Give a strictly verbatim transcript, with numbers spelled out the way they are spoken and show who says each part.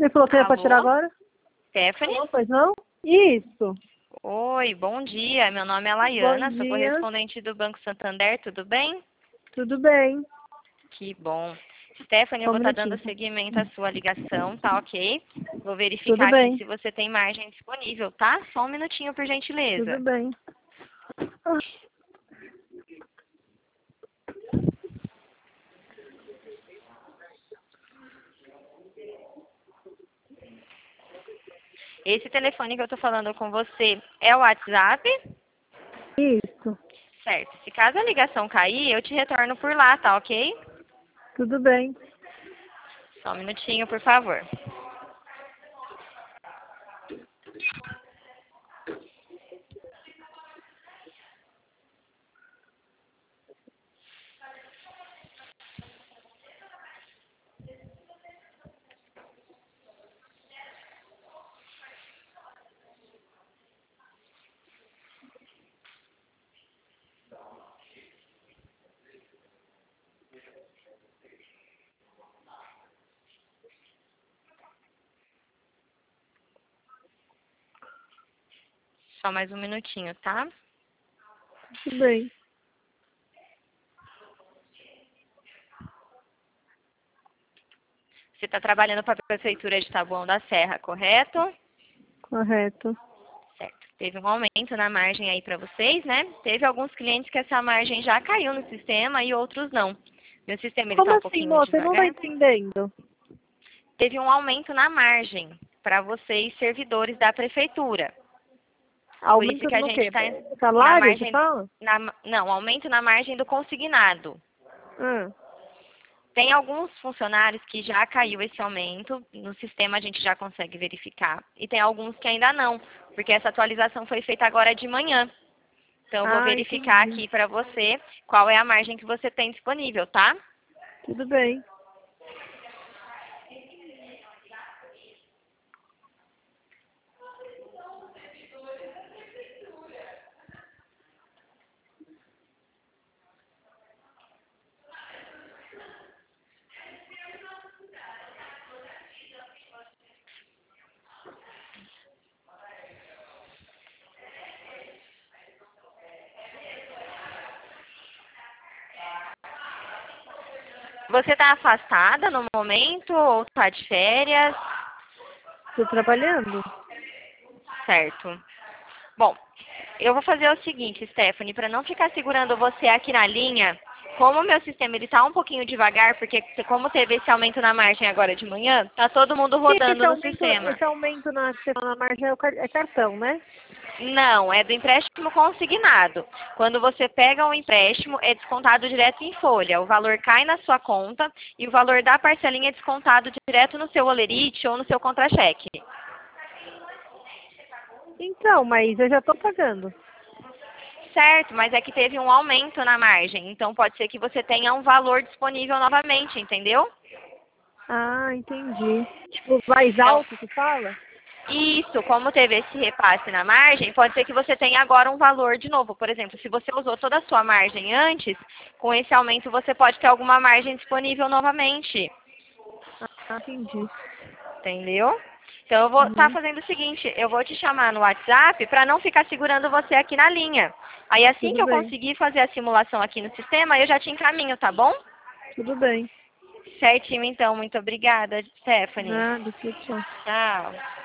Speaker 1: Você falou que ia pra tirar
Speaker 2: Alô?
Speaker 1: agora?
Speaker 2: Stephanie?
Speaker 1: Não, pois não? Isso.
Speaker 2: Oi, bom dia. Meu nome é
Speaker 1: Bom
Speaker 2: Laiana, sou
Speaker 1: dia.
Speaker 2: correspondente do Banco Santander, tudo bem?
Speaker 1: Tudo bem.
Speaker 2: Que bom. Stephanie, eu
Speaker 1: Só um
Speaker 2: vou estar dando
Speaker 1: minutinho.
Speaker 2: seguimento à sua ligação, tá ok? Vou
Speaker 1: Tudo
Speaker 2: verificar aqui
Speaker 1: bem.
Speaker 2: se você tem margem disponível, tá? Só um minutinho, por
Speaker 1: Tudo
Speaker 2: gentileza.
Speaker 1: bem. Ah,
Speaker 2: Esse telefone que eu tô falando com você é o WhatsApp?
Speaker 1: Isso.
Speaker 2: Certo. Se caso a ligação cair, eu te retorno por lá, tá ok?
Speaker 1: Tudo bem.
Speaker 2: Só um minutinho, por favor. Só mais um minutinho, tá?
Speaker 1: Tudo bem.
Speaker 2: Você está trabalhando para a Prefeitura de Taboão da Serra, correto?
Speaker 1: Correto.
Speaker 2: Certo. Teve um aumento na margem aí para vocês, né? Teve alguns clientes que essa margem já caiu no sistema e outros não. Meu sistema ele
Speaker 1: Como
Speaker 2: está um
Speaker 1: assim,
Speaker 2: pouquinho
Speaker 1: moça? Eu não tô
Speaker 2: devagar.
Speaker 1: entendendo.
Speaker 2: Teve um aumento na margem para vocês, servidores da Prefeitura. Por isso
Speaker 1: Aumento
Speaker 2: que a
Speaker 1: no
Speaker 2: gente
Speaker 1: quê?
Speaker 2: está na
Speaker 1: Salário, você
Speaker 2: margem...
Speaker 1: fala?
Speaker 2: Na, não, aumento na margem do consignado.
Speaker 1: Ah,
Speaker 2: Tem alguns funcionários que já caiu esse aumento, no sistema a gente já consegue verificar, e tem alguns que ainda não, porque essa atualização foi feita agora de manhã. Então eu vou
Speaker 1: ah,
Speaker 2: verificar
Speaker 1: entendi.
Speaker 2: aqui para você qual é a margem que você tem disponível, tá?
Speaker 1: Tudo bem.
Speaker 2: Você está afastada no momento ou está de férias?
Speaker 1: Tô trabalhando?
Speaker 2: Certo. Bom, eu vou fazer o seguinte, Stephanie, para não ficar segurando você aqui na linha, como o meu sistema ele tá um pouquinho devagar, porque como teve esse aumento na margem agora de manhã, tá todo mundo
Speaker 1: E esse
Speaker 2: rodando no
Speaker 1: aumento,
Speaker 2: sistema.
Speaker 1: esse aumento na, que você fala na margem é, o car- é cartão, né?
Speaker 2: Não, é do empréstimo consignado. Quando você pega um empréstimo, é descontado direto em folha. O valor cai na sua conta e o valor da parcelinha é descontado direto no seu olerite ou no seu contra-cheque.
Speaker 1: Então, mas eu já tô pagando.
Speaker 2: Certo, mas é que teve um aumento na margem. Então pode ser que você tenha um valor disponível novamente, entendeu?
Speaker 1: Ah, entendi. Tipo, mais
Speaker 2: Então,
Speaker 1: alto, tu fala?
Speaker 2: isso, como teve esse repasse na margem, pode ser que você tenha agora um valor de novo. Por exemplo, se você usou toda a sua margem antes, com esse aumento você pode ter alguma margem disponível novamente.
Speaker 1: Ah, entendi.
Speaker 2: Entendeu? Então eu vou estar
Speaker 1: Uhum.
Speaker 2: fazendo o seguinte, eu vou te chamar no WhatsApp para não ficar segurando você aqui na linha. Aí assim que
Speaker 1: Tudo
Speaker 2: eu
Speaker 1: bem.
Speaker 2: conseguir fazer a simulação aqui no sistema, eu já te encaminho, tá bom?
Speaker 1: Tudo bem.
Speaker 2: Certinho então, muito obrigada, Stephanie.
Speaker 1: Nada, tchau, tchau.
Speaker 2: Tchau.